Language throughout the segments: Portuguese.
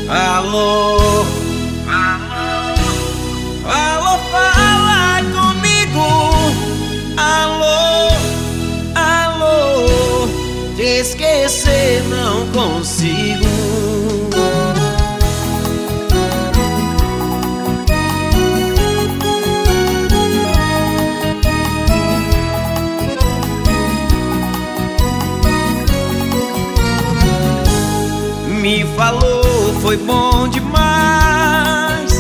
Alô, alô, fala comigo. Alô, alô, te esquecer não consigo. Me falou, foi bom demais,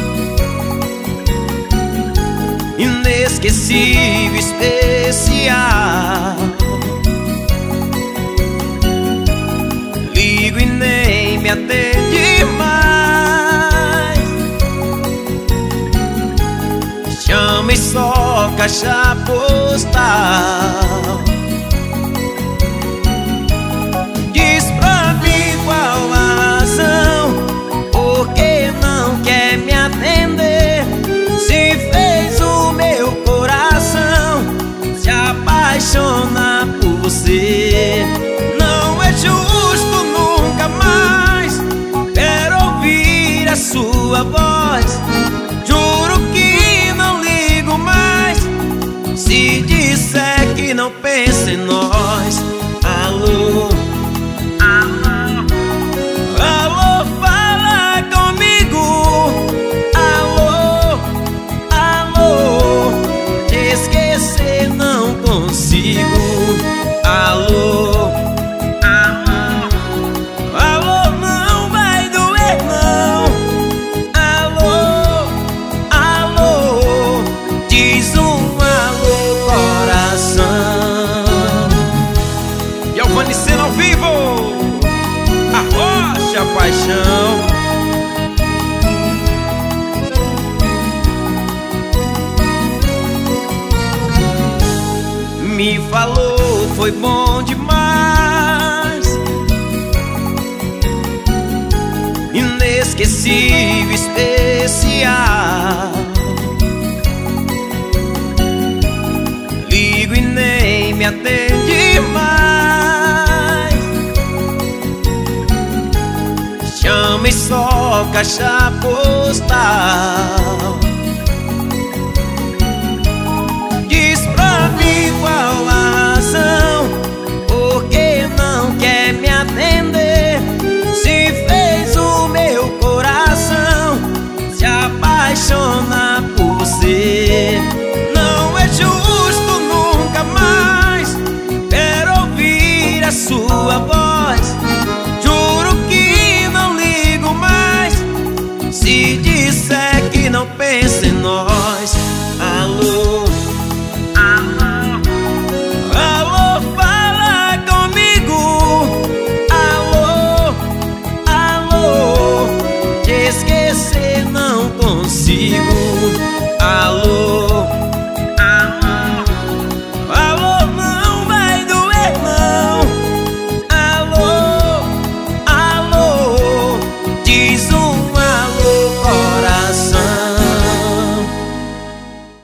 inesquecível, especial. Ligo e nem me atende mais, chama e só caixa postal. Diz pra mim qual a razão, por que não quer me atender? Se fez o meu coração se apaixonar por você. Não é justo nunca mais quero ouvir a sua voz. Juro que não ligo mais se disser que não pensa em nós. Alô, alô, fala comigo. Alô, alô, te esquecer não consigo. Alô, alô, não vai doer não. Alô, alô, diz um alô, coração. E ao Vaniceno ao vivo, arrocha a paixão. Me falou, foi bom demais, inesquecível, especial. Ligo e nem me atende mais, chama e só caixa postal. Diz pra mim qual